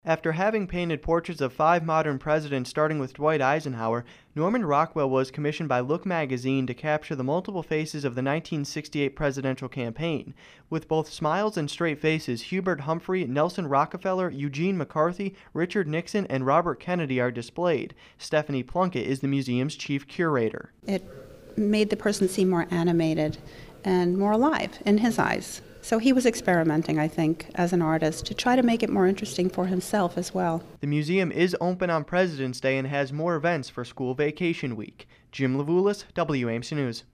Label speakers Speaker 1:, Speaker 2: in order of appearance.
Speaker 1: After having painted portraits of 5 modern presidents starting with Dwight Eisenhower, Norman Rockwell was commissioned by Look magazine to capture the multiple faces of the 1968 presidential campaign. With both smiles and straight faces, Hubert Humphrey, Nelson Rockefeller, Eugene McCarthy, Richard Nixon, and Robert Kennedy are displayed. Stephanie Plunkett is the museum's chief curator.
Speaker 2: It made the person seem more animated and more alive in his eyes. So he was experimenting, I think, as an artist to try to make it more interesting for himself as well.
Speaker 1: The museum is open on President's Day and has more events for school vacation week. Jim Levulis, WAMC News.